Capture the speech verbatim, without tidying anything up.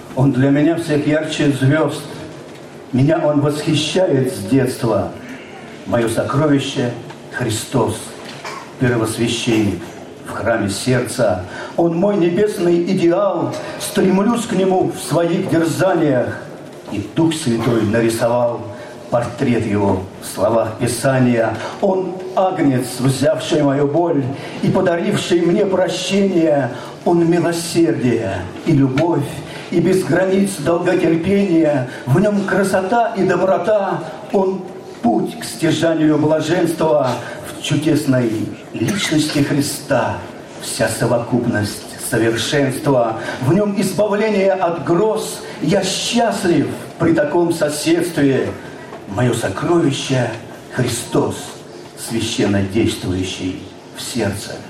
Он для меня всех ярче звезд. Меня Он восхищает с детства. Мое сокровище — Христос, первосвященник в храме сердца. Он мой небесный идеал. Стремлюсь к Нему в своих дерзаниях. И Дух Святой нарисовал портрет Его в словах Писания. Он агнец, взявший мою боль и подаривший мне прощение. Он милосердие и любовь, и без границ долготерпения. В Нем красота и доброта. Он путь к стяжанию блаженства. В чудесной личности Христа вся совокупность совершенства. В Нем избавление от гроз. Я счастлив при таком соседстве. Мое сокровище — Христос, священно действующий в сердце.